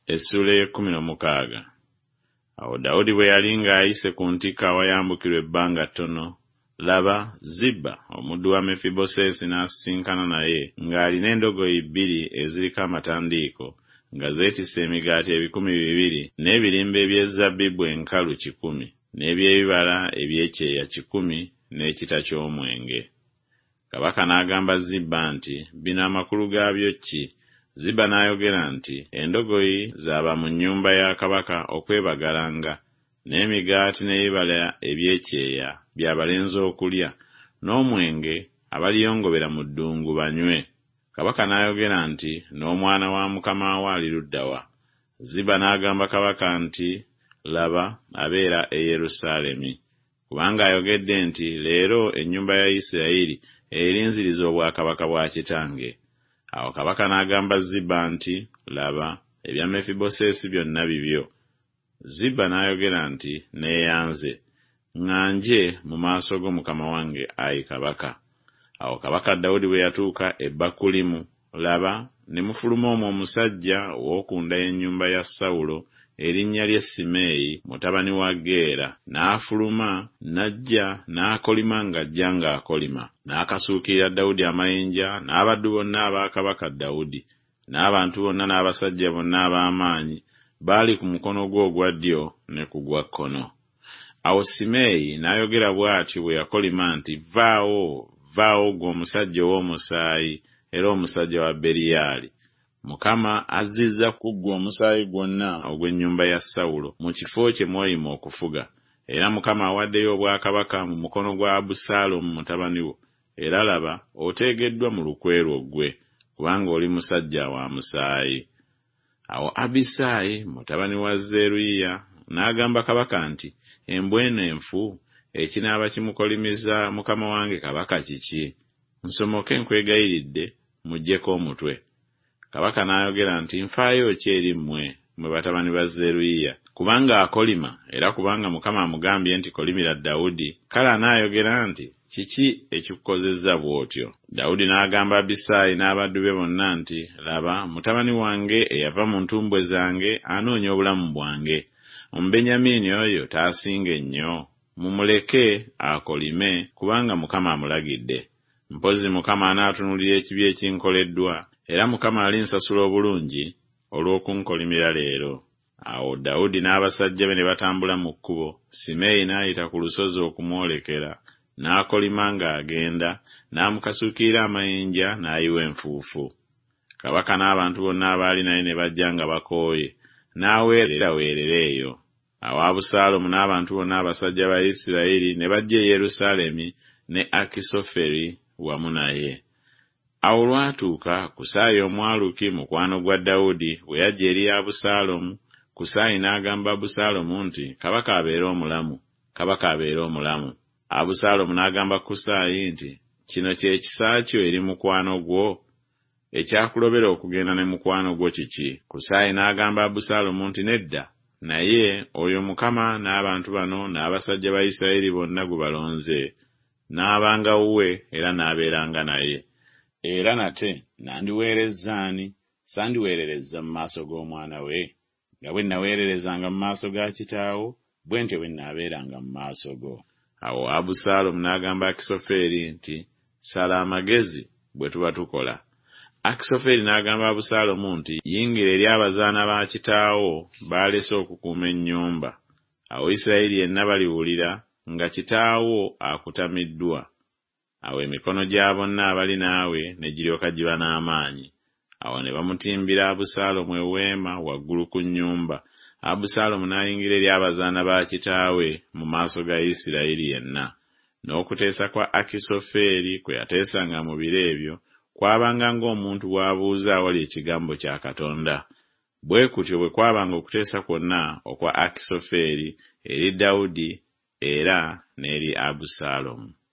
Essula 16. Awo Dawudi bwe yali ng'ayise ku ntikko awayambukirwa ebbanga ttono, laba Ziba omuddu wa Mefibosesi n'asisinkana naye ng'alina endogoyi 2 eziriko amatandiiko, nga zeetisse emigaati 200 n'ebirimba eby'ezabbibu enkalu 100 n'eby'ebibala eby'ekyeya 100 n'ekita ky'omwenge. Kabaka n'agamba Ziba nti, bino amakulu gaabyo ki? Ziba n'ayogera nti, endogoyi zaaba mu nnyumba ya kabaka okwebagalanga, n'emigaati n'ebibala eby'ekyeya by'abalenzi okulya, n'omwenge abaliyongobera mu ddungu banywe. Kabaka n'ayogera nti, n'omwana wa mukama we ali ludda wa? Ziba n'agamba kabaka nti, laba abeera e Yerusaalemi, kubanga ayogedde nti, leero ennyumba ya Isirayiri erinziriza obwakabaka bwa kitange. Awo kabaka n'agamba Ziba nti, laba ebya Mefibosesi byonna bibyo. Ziba n'ayogera nti, neeyanze, ŋŋanje mu maaso go mukama wange, ayi kabaka. Awo kabaka Dawudi bwe yatuuka e Bakulimu, laba ne mufuluma omwo omusajja ow'okunda y'ennyumba ya Sawulo erinnya lye Simeeyi mutabani wa Geera. N'afuluma n'ajja n'akolima ng'ajja ng'akolima, n'akasuukirira Dawudi amayinja n'abaddu bonna aba kabaka Dawudi, n'abantu bonna n'abasajja bonna ab'amaanyi baali ku mukono gwe ogwa ddyo ne ku gwa kkono. Awo Simeeyi n'ayogera bw'ati bwe yakolima nti, vaawo, vaawo ggwe omusajja ow'omusaayi era omusajja wa Beriyaali. Mukama azzizza ku ggwe omusaayi gwonna ogw'ennyumba ya Sawulo mu kifo kye mwoyima okufuga, era Mukama awaddeyo obwakabaka mu mukono gwa Abusaalomu mutabani wo, era laba oteegeddwa mu lukwe lwo ggwe, kubanga oli musajja wa musaayi. Awo Abisaayi mutabani wa Zeruyiya n'agamba kabaka nti, embwa eno enfu ekinaaba kimukolimiza mukama wange kabaka kiki? Nsomoke nkwegayiridde muggyeko omutwe. Kabaka n'ayogera nti, nfaayo ki eri mmwe batabani ba Zeruyiya? Kubanga akolima, era kubanga Mukama amugambye nti kolimira Dawudi, kale anaayogera nti, kiki ekikukozezza bw'otyo? Dawudi n'agamba Abisaayi n'abaddu be bonna nti, laba mutabani wange eyava mu ntumbwe zange anoonya obulamu bwange. Omubenyamini oyo taasinga ennyo, mumuleke akolime kubanga Mukama amulagidde. Mpozi Mukama anaatunulira ekibi ekinkoleddwa, era Mukama alinsasula obulungi olw'okunkolimira leero. Awo Dawudi n'abasajja be ne batambula mu kkubo. Simeeyi n'ayita ku lusozi okumwolekera, n'akolima ng'agenda, n'amukasuukira amayinja n'ayiwa enfuufu. Kabaka n'abantu bonna abaali naye ne bajja nga bakooye, n'aweerera eyo. Awo Abusaalomu n'abantu bonna abasajja ba Isirayiri ne bajja e Yerusaalemi ne Akisoferi wamu naye. Awo lwatuuka Kusaayi Omwaluki mukwano gwa Dawudi bwe yajja eri Abusaalomu, Kusaayi n'agamba Abusaalomu nti, kabaka abeere omulamu, kabaka abeere omulamu. Abusaalomu n'agamba Kusaayi nti, kino kye kisa kyo eri mukwano gwo? Ekyakulobera okugenda ne mukwano gwo kiki? Kusaayi n'agamba Abusaalomu nti, nedda, naye oyo Mukama n'abantu bano n'abasajja ba Isirayiri bonna gwe balonze, n'abanga wuwe era n'abeeranga naye. Era nate nandiweerezza ani? Sandiweererezza mu maaso g'omwana we? Nga bwe naweererezanga mu maaso ga kitaawo, bwe ntyo bwe naabeeranga mu maaso go. Awo Abusaalomu n'agamba Akisoferi nti, sala amagezi bwe tuba tukola. Akisoferi n'agamba Abusaalomu nti, yingira eri abazaana ba kitaawo baalese okukuuma ennyumba. Awo Isirayiri yenna baliwulira nga kitaawo akutamiddwa. Awo emikono gya bonna abali naawe ne giryoka giba n'amaanyi. Awo ne bamutimbira Abusaalomu eweema waggulu ku nnyumba. Abusaalomu n'ayingira eri abazaana ba kitaawe mu maaso ga Isirayiri yenna. N'okuteesa kwa Akisoferi kwe yateesanga mu biro ebyo kwabanga ng'omuntu bw'abuuza awali ekigambo kya Katonda. Bwe kutyo bwe kwabanga okuteesa kwonna okwa Akisoferi eri Dawudi era n'eri Abusaalomu.